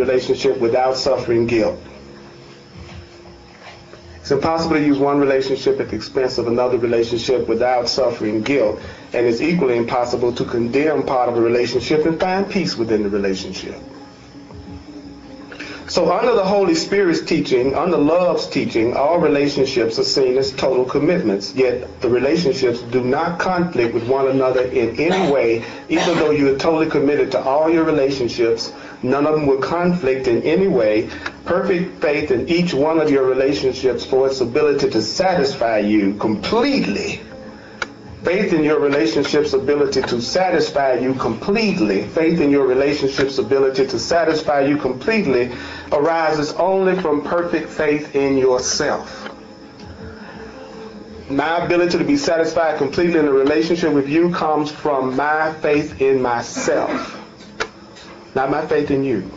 relationship without suffering guilt. It's impossible to use one relationship at the expense of another relationship without suffering guilt, and it's equally impossible to condemn part of a relationship and find peace within the relationship. So under the Holy Spirit's teaching, under love's teaching, all relationships are seen as total commitments, yet the relationships do not conflict with one another in any way. Even though you are totally committed to all your relationships, none of them will conflict in any way. Perfect faith in each one of your relationships for its ability to satisfy you completely. Faith in your relationship's ability to satisfy you completely, faith in your relationship's ability to satisfy you completely arises only from perfect faith in yourself. My ability to be satisfied completely in a relationship with you comes from my faith in myself, not my faith in you.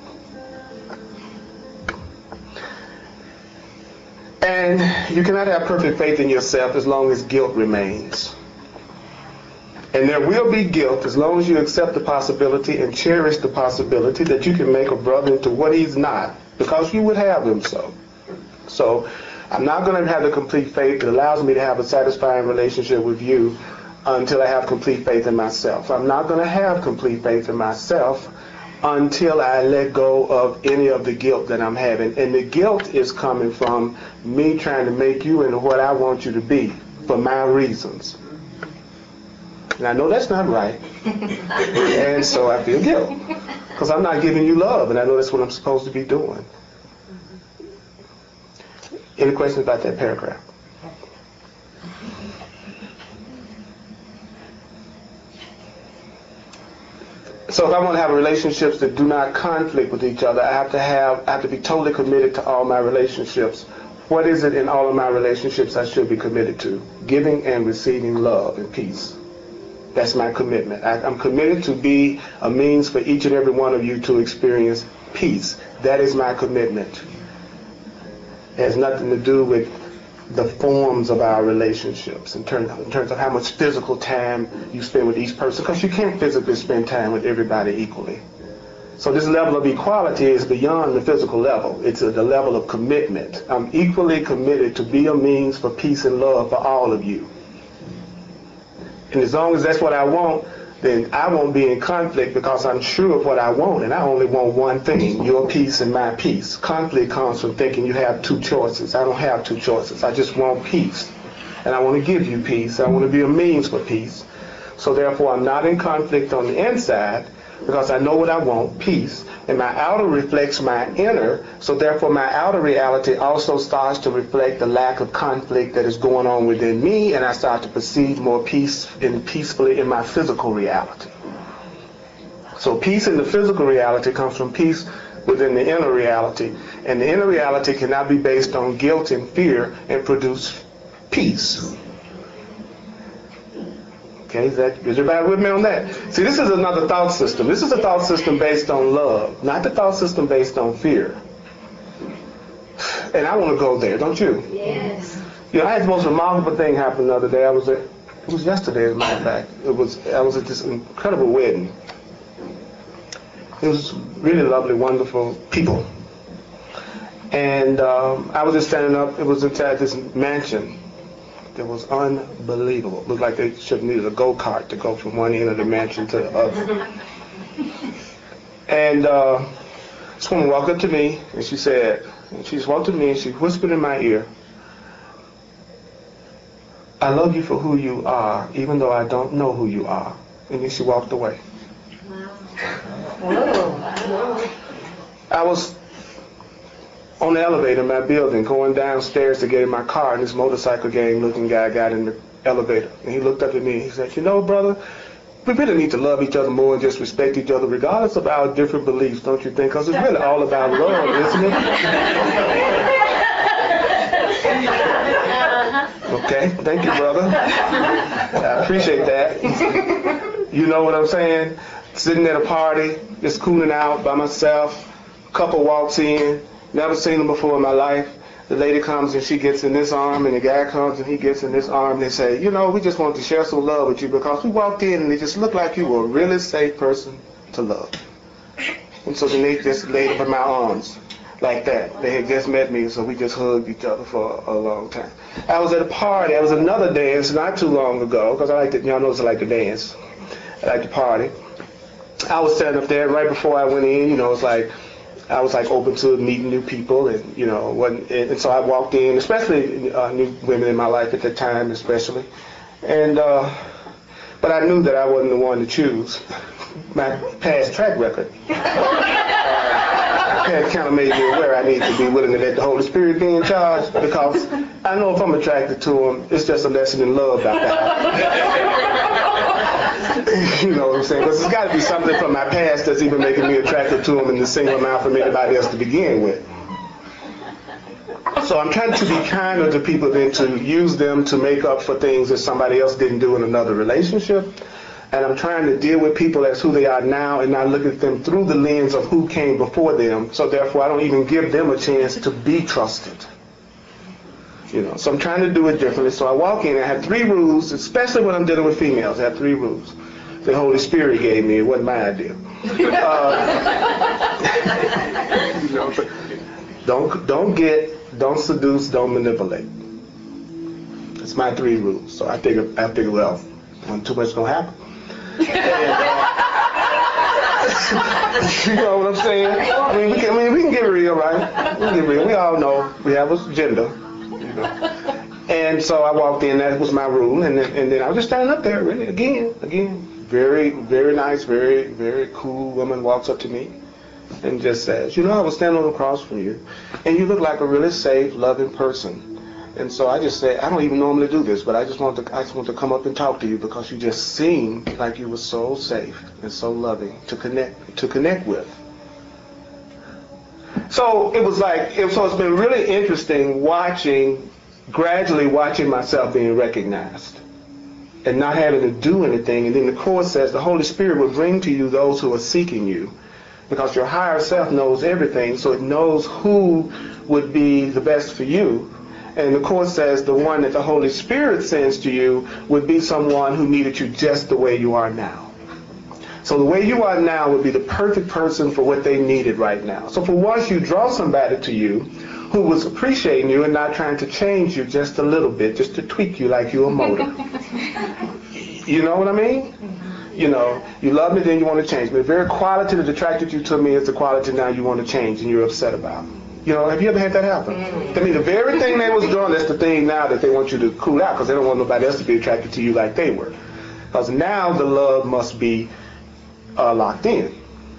And you cannot have perfect faith in yourself as long as guilt remains. And there will be guilt as long as you accept the possibility and cherish the possibility that you can make a brother into what he's not, because you would have him so. So I'm not going to have the complete faith that allows me to have a satisfying relationship with you until I have complete faith in myself. I'm not going to have complete faith in myself until I let go of any of the guilt that I'm having. And the guilt is coming from me trying to make you into what I want you to be for my reasons. And I know that's not right. And so I feel guilt because I'm not giving you love, and I know that's what I'm supposed to be doing. Any questions about that paragraph? So if I want to have relationships that do not conflict with each other, I have to be totally committed to all my relationships. What is it in all of my relationships I should be committed to? Giving and receiving love and peace. That's my commitment. I'm committed to be a means for each and every one of you to experience peace. That is my commitment. It has nothing to do with the forms of our relationships in terms of how much physical time you spend with each person, because you can't physically spend time with everybody equally. So this level of equality is beyond the physical level. It's the level of commitment. I'm equally committed to be a means for peace and love for all of you. And as long as that's what I want, then I won't be in conflict because I'm sure of what I want, and I only want one thing, your peace and my peace. Conflict comes from thinking you have two choices. I don't have two choices. I just want peace, and I want to give you peace. I want to be a means for peace. So therefore, I'm not in conflict on the inside because I know what I want, peace, and my outer reflects my inner, so therefore my outer reality also starts to reflect the lack of conflict that is going on within me, and I start to perceive more peace and peacefully in my physical reality. So peace in the physical reality comes from peace within the inner reality, and the inner reality cannot be based on guilt and fear and produce peace. Okay, is everybody with me on that? See, this is another thought system. This is a thought system based on love, not the thought system based on fear. And I want to go there, don't you? Yes. You know, I had the most remarkable thing happen the other day. It was yesterday, as a matter of fact. I was at this incredible wedding. It was really lovely, wonderful people. And I was just standing up. It was inside this mansion. It was unbelievable. It looked like they should have needed a go-kart to go from one end of the mansion to the other. And this woman walked up to me, and she just walked up to me, and she whispered in my ear, "I love you for who you are, even though I don't know who you are." And then she walked away. Wow. I was on the elevator in my building, going downstairs to get in my car, and this motorcycle gang looking guy got in the elevator. And he looked up at me and he said, "You know, brother, we really need to love each other more and just respect each other regardless of our different beliefs, don't you think? Because it's really all about love, isn't it?" Okay, thank you, brother. I appreciate that. You know what I'm saying? Sitting at a party, just cooling out by myself, couple walks in, never seen them before in my life. The lady comes and she gets in this arm, and the guy comes and he gets in this arm. They say, "You know, we just wanted to share some love with you because we walked in and it just looked like you were a really safe person to love." And so then they just laid up in my arms like that. They had just met me, so we just hugged each other for a long time. I was at a party. There was another dance not too long ago, because I like to, y'all know I like to dance. I like to party. I was standing up there right before I went in, I was like open to meeting new people, and and so I walked in, especially new women in my life at that time, especially, and but I knew that I wasn't the one to choose. My past track record kind of made me aware I need to be willing to let the Holy Spirit be in charge, because I know if I'm attracted to him, it's just a lesson in love about that. You know what I'm saying? Because there's got to be something from my past that's even making me attracted to him in the same amount from anybody else to begin with. So I'm trying to be kinder to people than to use them to make up for things that somebody else didn't do in another relationship. And I'm trying to deal with people as who they are now and not look at them through the lens of who came before them. So therefore, I don't even give them a chance to be trusted. So I'm trying to do it differently. So I walk in, I have 3 rules, especially when I'm dealing with females. I have 3 rules. The Holy Spirit gave me. It wasn't my idea. Don't seduce, don't manipulate. That's my 3 rules. So I figure, well, wasn't too much gonna happen. And, you know what I'm saying? I mean, we can get real, right? We can get real. We all know we have a gender. And so I walked in. That was my rule. And then I was just standing up there, really, again. Very, very nice, very, very cool woman walks up to me and just says, I was standing across from you, and you look like a really safe, loving person. And so I just said, I don't even normally do this, but I just want to come up and talk to you because you just seemed like you were so safe and so loving to connect with. So it's been really interesting gradually watching myself being recognized and not having to do anything. And then the Course says the Holy Spirit will bring to you those who are seeking you, because your higher self knows everything, so it knows who would be the best for you. And the Course says the one that the Holy Spirit sends to you would be someone who needed you just the way you are now. So the way you are now would be the perfect person for what they needed right now. So for once you draw somebody to you who was appreciating you and not trying to change you just a little bit, just to tweak you like you're a motor. You know what I mean? You love me, then you want to change me. The very quality that attracted you to me is the quality now you want to change and you're upset about. Have you ever had that happen? I mean, the very thing they was doing, that's the thing now that they want you to cool out, because they don't want nobody else to be attracted to you like they were. Because now the love must be locked in,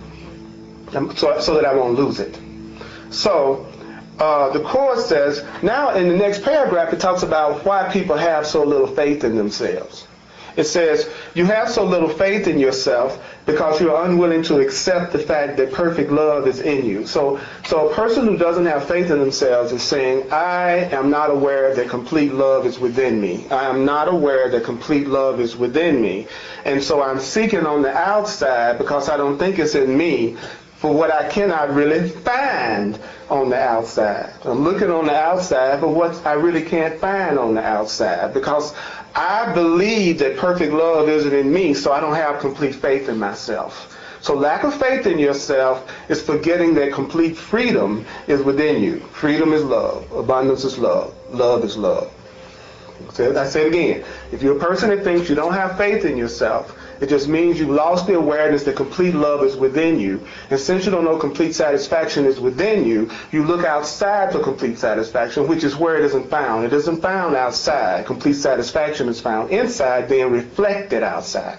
so that I won't lose it. So the Course says, now in the next paragraph, it talks about why people have so little faith in themselves. It says, you have so little faith in yourself because you're unwilling to accept the fact that perfect love is in you. So a person who doesn't have faith in themselves is saying, I am not aware that complete love is within me. I am not aware that complete love is within me. And so I'm seeking on the outside because I don't think it's in me for what I cannot really find on the outside. I'm looking on the outside for what I really can't find on the outside, because I believe that perfect love isn't in me, so I don't have complete faith in myself. So lack of faith in yourself is forgetting that complete freedom is within you. Freedom is love. Abundance is love. Love is love. I say it again. If you're a person that thinks you don't have faith in yourself, it just means you've lost the awareness that complete love is within you. And since you don't know complete satisfaction is within you, you look outside for complete satisfaction, which is where it isn't found. It isn't found outside. Complete satisfaction is found inside, being reflected outside.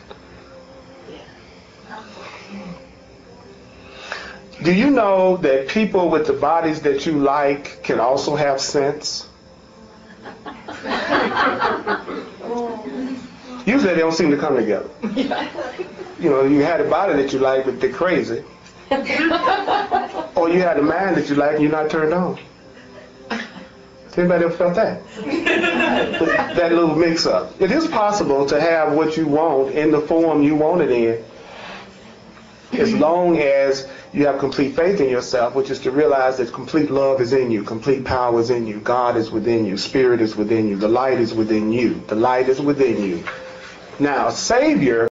Do you know that people with the bodies that you like can also have sense? Usually they don't seem to come together. You had a body that you like, but they're crazy. Or you had a mind that you like and you're not turned on. Has anybody ever felt that? That little mix-up. It is possible to have what you want in the form you want it in, as long as you have complete faith in yourself, which is to realize that complete love is in you, complete power is in you, God is within you, Spirit is within you, the light is within you, the light is within you. Now, a Savior